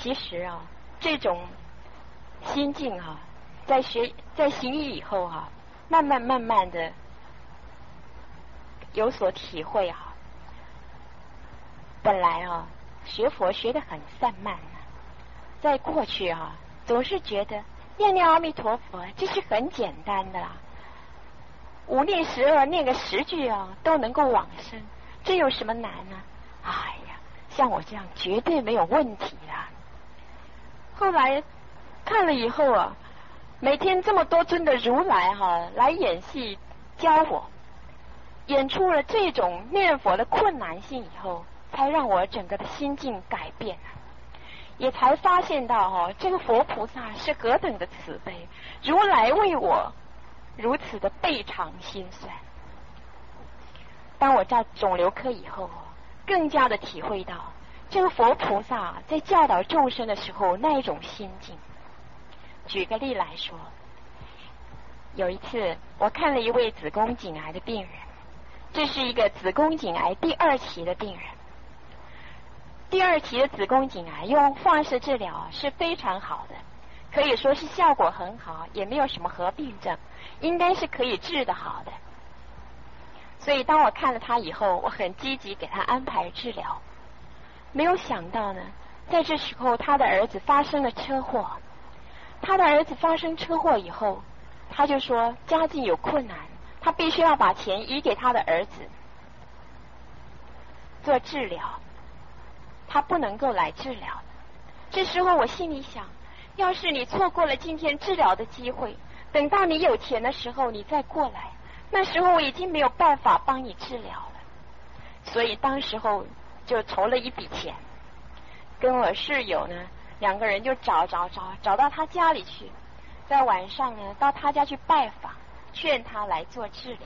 其实啊，这种心境啊，在行医以后啊，慢慢的有所体会啊。本来啊，学佛学得很散漫啊，在过去啊，总是觉得念念阿弥陀佛这是很简单的啦，五念12念个10句啊，都能够往生，这有什么难呢？哎呀，像我这样绝对没有问题啦。后来看了以后啊，每天这么多尊的如来来演戏教我，演出了这种念佛的困难性以后，才让我整个的心境改变，也才发现到这个佛菩萨是何等的慈悲，如来为我如此的倍尝心酸。当我在肿瘤科以后，更加的体会到这个佛菩萨在教导众生的时候那一种心境。举个例来说，有一次我看了一位子宫颈癌的病人，这是一个子宫颈癌第2期的病人。第2期的子宫颈癌用放射治疗是非常好的，可以说是效果很好，也没有什么合并症，应该是可以治得好的。所以当我看了他以后，我很积极给他安排治疗。没有想到呢，在这时候他的儿子发生了车祸。他的儿子发生车祸以后，他就说家境有困难，他必须要把钱移给他的儿子做治疗，他不能够来治疗。这时候我心里想，要是你错过了今天治疗的机会，等到你有钱的时候你再过来，那时候我已经没有办法帮你治疗了。所以当时候就筹了一笔钱，跟我室友呢2个人就找到他家里去，在晚上呢到他家去拜访，劝他来做治疗。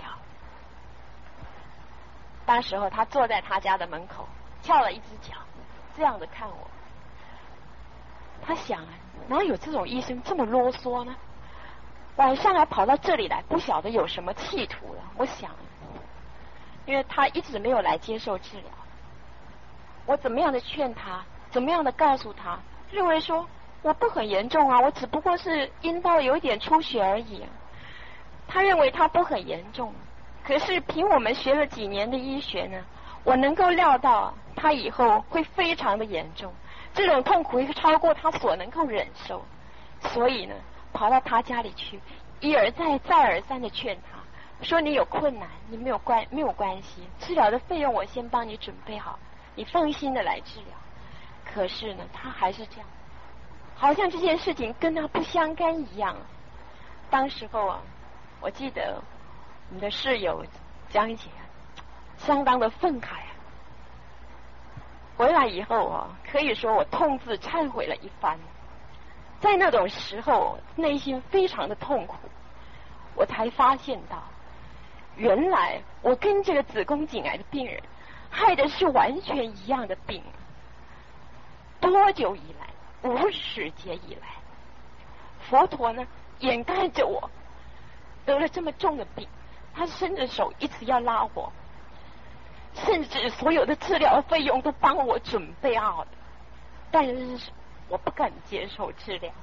当时候他坐在他家的门口，翘了一只脚，这样的看我。他想哪有这种医生这么啰嗦呢？晚上还跑到这里来，不晓得有什么企图了。我想，因为他一直没有来接受治疗，我怎么样的劝他，怎么样的告诉他，认为说我不很严重啊，我只不过是阴道有一点出血而已。他认为他不很严重，可是凭我们学了几年的医学呢，我能够料到他以后会非常的严重，这种痛苦会超过他所能够忍受。所以呢，跑到他家里去，一而再再而三的劝他，说你有困难，你没有关系，治疗的费用我先帮你准备好，你放心的来治疗。可是呢，他还是这样，好像这件事情跟他不相干一样。当时候啊，我记得我们的室友江姐相当的愤慨啊。回来以后啊，可以说我痛自忏悔了一番。在那种时候，内心非常的痛苦，我才发现到，原来我跟这个子宫颈癌的病人害的是完全一样的病。多久以来，无始劫以来，佛陀呢掩盖着我得了这么重的病，他伸着手一直要拉我，甚至所有的治疗费用都帮我准备好的，但是我不敢接受治疗。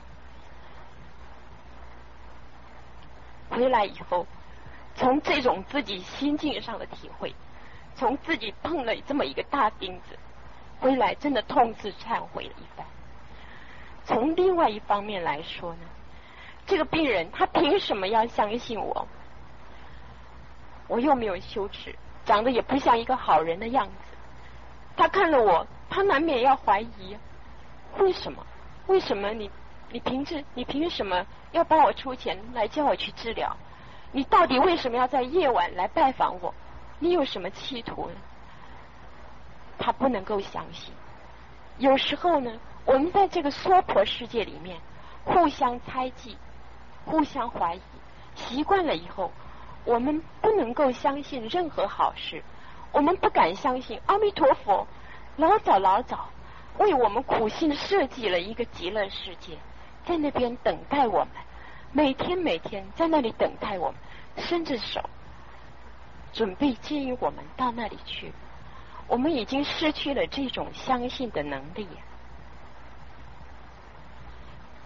回来以后，从这种自己心境上的体会，从自己碰了这么一个大钉子，回来真的痛自忏悔了一番。从另外一方面来说呢，这个病人他凭什么要相信我？我又没有羞耻，长得也不像一个好人的样子。他看了我，他难免要怀疑，为什么你凭什么要帮我出钱来叫我去治疗？你到底为什么要在夜晚来拜访我？你有什么企图呢？他不能够相信。有时候呢，我们在这个娑婆世界里面互相猜忌，互相怀疑，习惯了以后，我们不能够相信任何好事，我们不敢相信阿弥陀佛老早为我们苦心设计了一个极乐世界，在那边等待我们，每天在那里等待我们，伸着手准备接引我们到那里去。我们已经失去了这种相信的能力。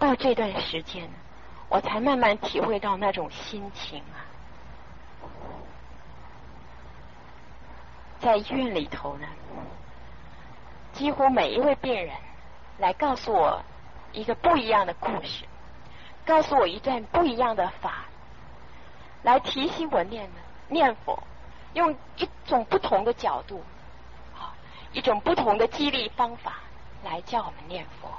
到这段时间，我才慢慢体会到那种心情啊。在医院里头呢，几乎每一位病人来告诉我一个不一样的故事，告诉我一段不一样的法，来提醒我念佛，用一种不同的角度，一种不同的激励方法来叫我们念佛。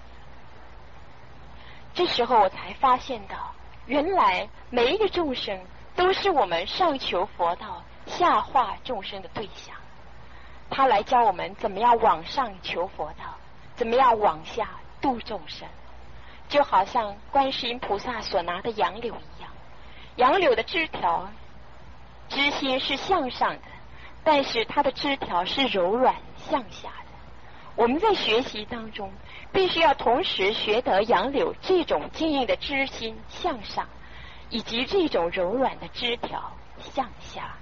这时候我才发现到，原来每一个众生都是我们上求佛道下化众生的对象，他来教我们怎么样往上求佛道，怎么样往下度众生。就好像观世音菩萨所拿的杨柳一样，杨柳的枝条枝心是向上的，但是它的枝条是柔软向下的。我们在学习当中必须要同时学得杨柳这种坚硬的枝心向上，以及这种柔软的枝条向下。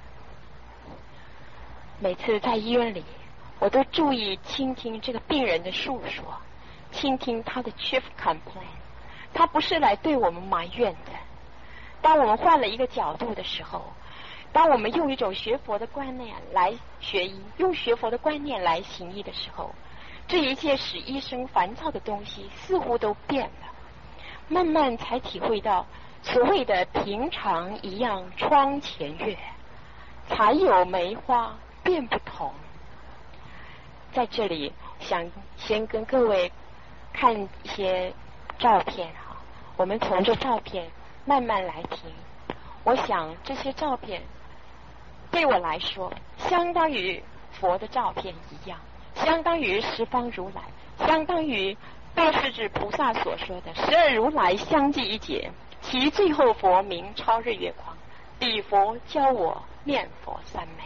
每次在医院里，我都注意倾听这个病人的诉说，倾听他的 chief complaint。 他不是来对我们埋怨的。当我们换了一个角度的时候，当我们用一种学佛的观念来学医，用学佛的观念来行医的时候，这一切使医生烦躁的东西似乎都变了。慢慢才体会到所谓的平常一样窗前月，才有梅花变不同。在这里想先跟各位看一些照片哈，我们从这照片慢慢来听。我想这些照片对我来说相当于佛的照片一样，相当于十方如来，相当于大势至菩萨所说的12如来相继一劫，其最后佛名超日月光，彼佛教我念佛三昧。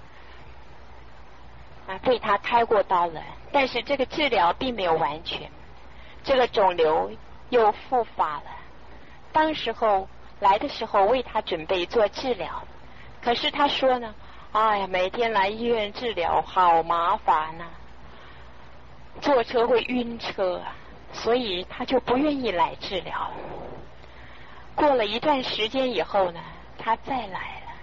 对他开过刀了，但是这个治疗并没有完全，这个肿瘤又复发了。当时候来的时候为他准备做治疗，可是他说呢，哎呀，每天来医院治疗好麻烦啊，坐车会晕车啊，所以他就不愿意来治疗了。过了一段时间以后呢，他再来了。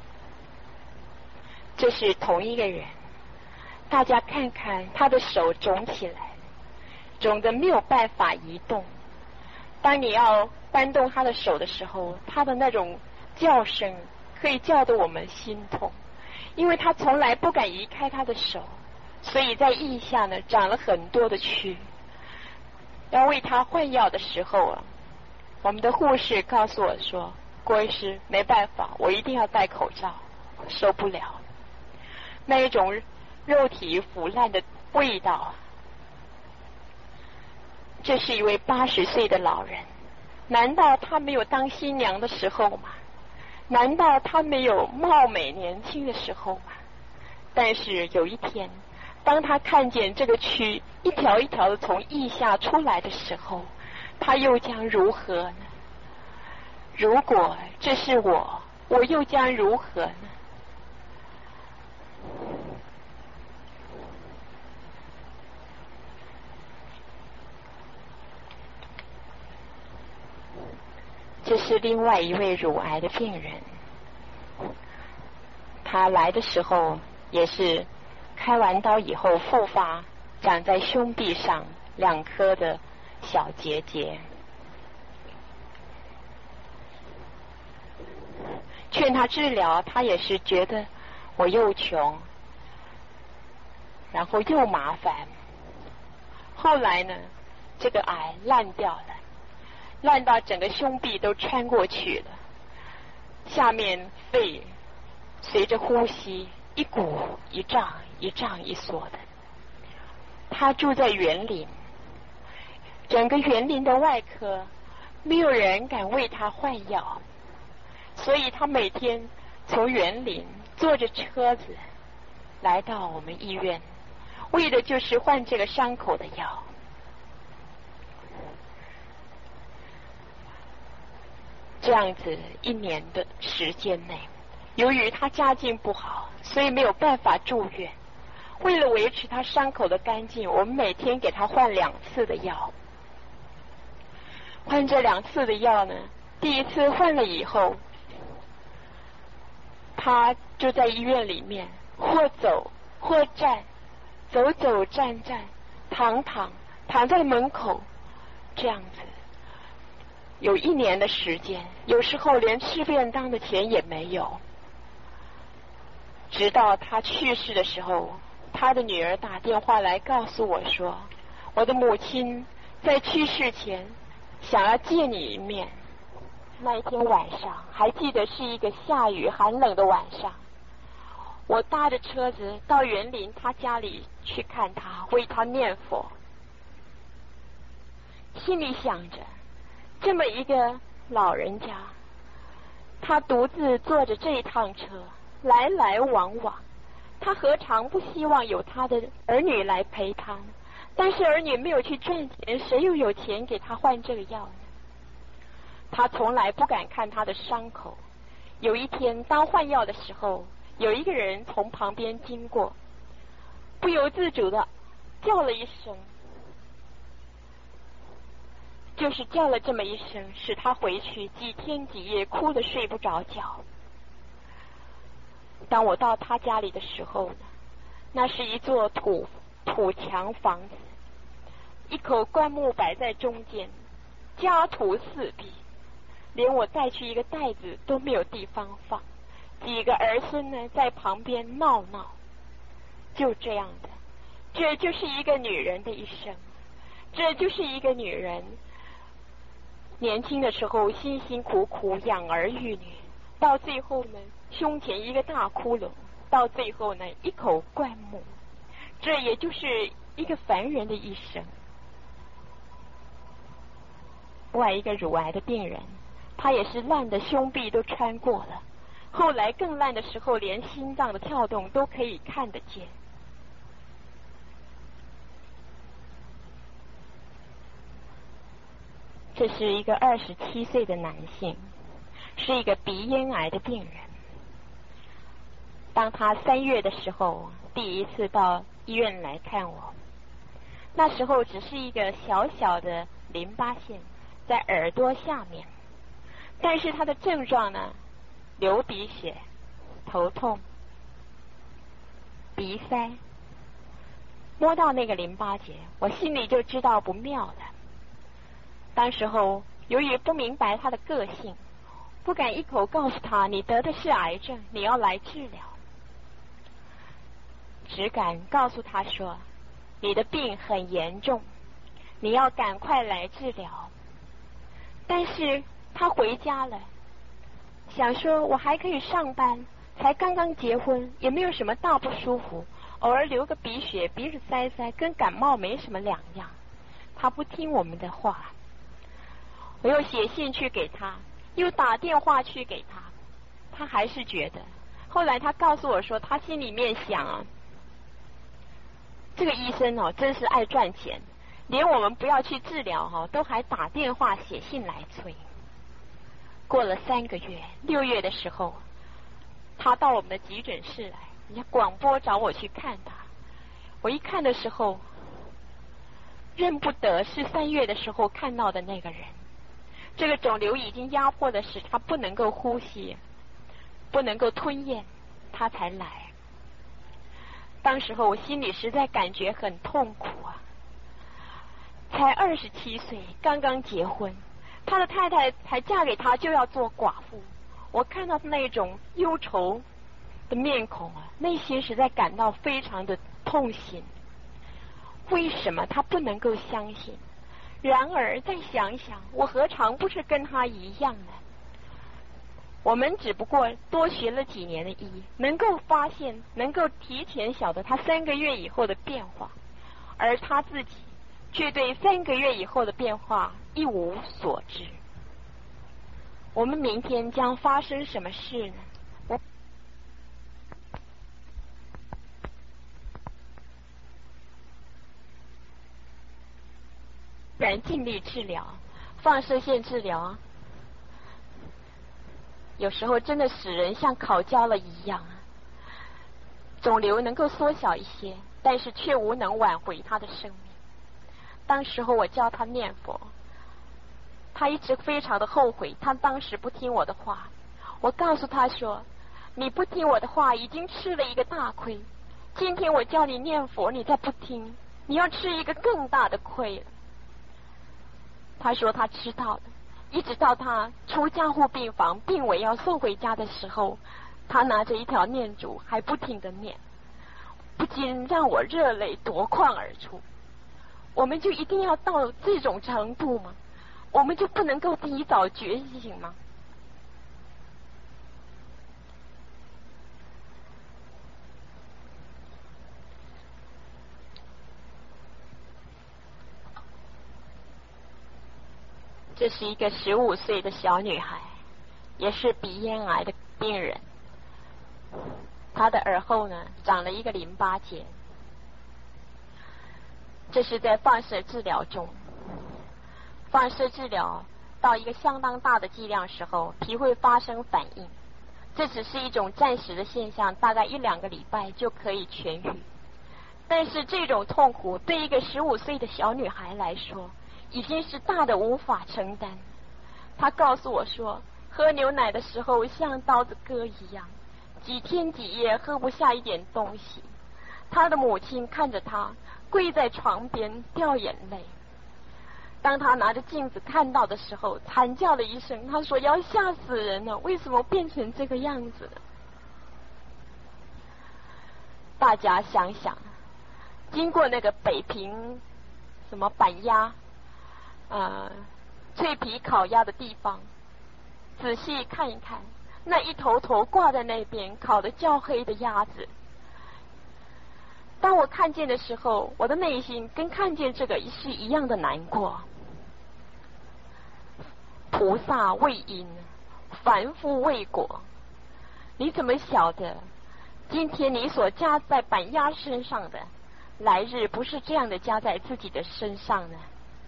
这是同一个人，大家看看他的手肿起来，肿得没有办法移动。当你要搬动他的手的时候，他的那种叫声可以叫得我们心痛，因为他从来不敢移开他的手，所以在腋下呢长了很多的蛆。要为他换药的时候啊，我们的护士告诉我说，郭医师没办法，我一定要戴口罩，受不了那一种肉体腐烂的味道。这是一位80岁的老人，难道他没有当新娘的时候吗？难道他没有貌美年轻的时候吗？但是有一天，当他看见这个蛆一条一条的从腋下出来的时候，他又将如何呢？如果这是我又将如何呢？这是另外一位乳癌的病人，他来的时候也是开完刀以后复发，长在胸壁上2颗的小结节。劝他治疗，他也是觉得我又穷，然后又麻烦。后来呢，这个癌烂掉了，烂到整个胸壁都穿过去了，下面肺随着呼吸一鼓一胀一胀一缩的。他住在园林，整个园林的外科没有人敢为他换药，所以他每天从园林坐着车子来到我们医院，为的就是换这个伤口的药。这样子1年的时间内，由于他家境不好，所以没有办法住院。为了维持他伤口的干净，我们每天给他换2次的药。 换这2次的药呢，第一次换了以后，他就在医院里面或走或站，走走站站，躺在门口，这样子有1年的时间，有时候连吃便当的钱也没有。直到他去世的时候，他的女儿打电话来告诉我说，我的母亲在去世前想要见你一面。那一天晚上还记得是一个下雨寒冷的晚上，我搭着车子到园林他家里去看他，为他念佛，心里想着这么一个老人家，他独自坐着这一趟车来来往往，他何尝不希望有他的儿女来陪他呢？但是儿女没有去赚钱，谁又有钱给他换这个药呢？他从来不敢看他的伤口。有一天当换药的时候，有一个人从旁边经过，不由自主的叫了一声，就是叫了这么一声，使他回去几天几夜哭得睡不着觉。当我到他家里的时候呢，那是一座土墙房子，一口棺木摆在中间，家徒四壁，连我带去一个袋子都没有地方放。几个儿孙呢在旁边闹闹。就这样的，这就是一个女人的一生，这就是一个女人年轻的时候辛辛苦苦养儿育女，到最后呢胸前一个大窟窿，到最后呢一口棺木，这也就是一个凡人的一生。外一个乳癌的病人，他也是烂的胸壁都穿过了，后来更烂的时候连心脏的跳动都可以看得见。这是一个27岁的男性，是一个鼻咽癌的病人。当他3月的时候第一次到医院来看我，那时候只是一个小小的淋巴腺在耳朵下面，但是他的症状呢，流鼻血、头痛、鼻塞。摸到那个淋巴结，我心里就知道不妙了。当时候由于不明白他的个性，不敢一口告诉他你得的是癌症，你要来治疗，只敢告诉他说你的病很严重，你要赶快来治疗。但是他回家了，想说我还可以上班，才刚刚结婚，也没有什么大不舒服，偶尔流个鼻血鼻子塞塞，跟感冒没什么两样。他不听我们的话，我又写信去给他，又打电话去给他，他还是觉得。后来他告诉我说，他心里面想啊，这个医生哦，真是爱赚钱，连我们不要去治疗哈，都还打电话写信来催。过了3个月，6月的时候，他到我们的急诊室来，人家广播找我去看他。我一看的时候，认不得是3月的时候看到的那个人。这个肿瘤已经压迫的使他不能够呼吸，不能够吞咽，他才来。当时候我心里实在感觉很痛苦啊。才27岁，刚刚结婚，他的太太才嫁给他就要做寡妇。我看到那种忧愁的面孔啊，内心实在感到非常的痛心。为什么他不能够相信？然而再想想，我何尝不是跟他一样呢？我们只不过多学了几年的医，能够发现，能够提前晓得他3个月以后的变化，而他自己却对3个月以后的变化一无所知。我们明天将发生什么事呢？然尽力治疗，放射线治疗，有时候真的使人像烤焦了一样。肿瘤能够缩小一些，但是却无能挽回他的生命。当时候我教他念佛， 他一直非常的后悔，他当时不听我的话。我告诉他说，你不听我的话已经吃了一个大亏，今天我叫你念佛你再不听，你要吃一个更大的亏了。他说他知道了，一直到他出加护病房病危要送回家的时候，他拿着一条念珠还不停的念，不禁让我热泪夺眶而出。我们就一定要到这种程度吗？我们就不能够提早觉醒吗？这是一个15岁的小女孩，也是鼻咽癌的病人。她的耳后呢长了一个淋巴结，这是在放射治疗中。放射治疗到一个相当大的剂量时候，皮会发生反应，这只是一种暂时的现象，大概1-2个礼拜就可以痊愈。但是这种痛苦对一个15岁的小女孩来说已经是大的无法承担。她告诉我说，喝牛奶的时候像刀子割一样，几天几夜喝不下一点东西。她的母亲看着她跪在床边掉眼泪。当她拿着镜子看到的时候，惨叫了一声，她说要吓死人了，为什么变成这个样子了？大家想想，经过那个北平什么板鸭脆皮烤鸭的地方，仔细看一看，那一头头挂在那边烤得焦黑的鸭子，当我看见的时候，我的内心跟看见这个是一样的难过。菩萨为因，凡夫为果。你怎么晓得今天你所加在板鸭身上的，来日不是这样的加在自己的身上呢？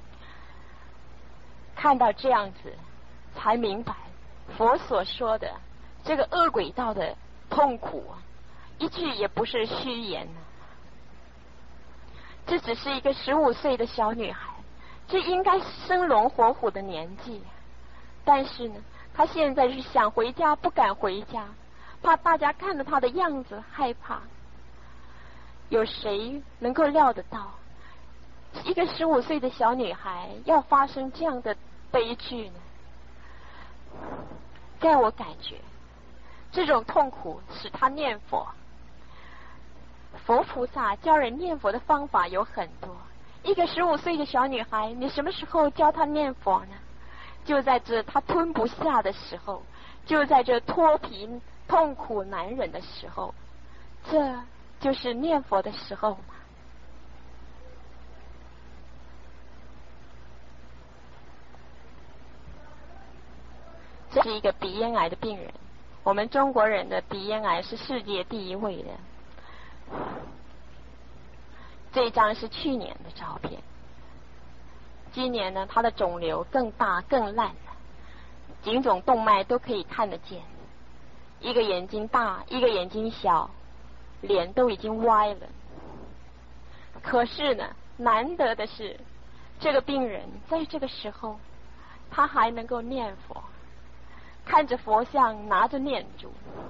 看到这样子，才明白佛所说的这个恶鬼道的痛苦一句也不是虚言呢。这只是一个15岁的小女孩，这应该生龙活虎的年纪，但是呢，她现在是想回家不敢回家，怕大家看到她的样子害怕。有谁能够料得到一个15岁的小女孩要发生这样的悲剧呢？在我感觉，这种痛苦使她念佛。佛菩萨教人念佛的方法有很多，一个15岁的小女孩，你什么时候教她念佛呢？就在这她吞不下的时候，就在这脱皮痛苦难忍的时候，这就是念佛的时候吗？这是一个鼻咽癌的病人，我们中国人的鼻咽癌是世界第1位的。这张是去年的照片，今年呢，它的肿瘤更大更烂了，颈种动脉都可以看得见，一个眼睛大，一个眼睛小，脸都已经歪了。可是呢，难得的是，这个病人在这个时候，他还能够念佛，看着佛像，拿着念珠。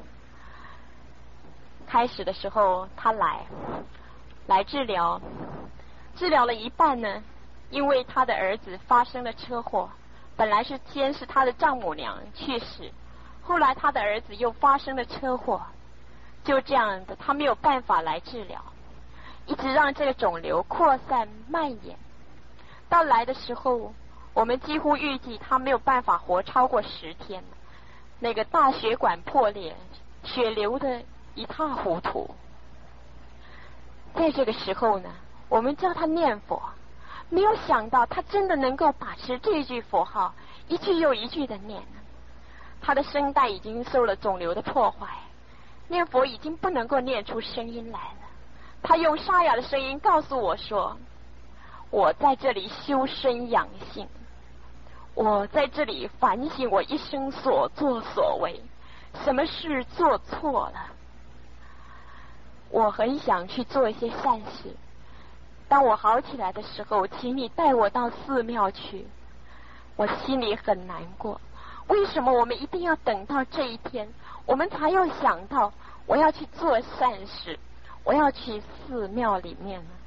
开始的时候他来治疗，治疗了一半呢，因为他的儿子发生了车祸，本来是先是他的丈母娘去世，后来他的儿子又发生了车祸，就这样的他没有办法来治疗，一直让这个肿瘤扩散蔓延。到来的时候，我们几乎预计他没有办法活超过10天，那个大血管破裂，血流的一塌糊涂。在这个时候呢，我们教他念佛，没有想到他真的能够把持这句佛号，一句又一句的念。他的声带已经受了肿瘤的破坏，念佛已经不能够念出声音来了。他用沙哑的声音告诉我说，我在这里修身养性，我在这里反省我一生所作所为，什么事做错了，我很想去做一些善事，当我好起来的时候，请你带我到寺庙去。 我心里很难过。为什么我们一定要等到这一天，我们才要想到我要去做善事，我要去寺庙里面呢？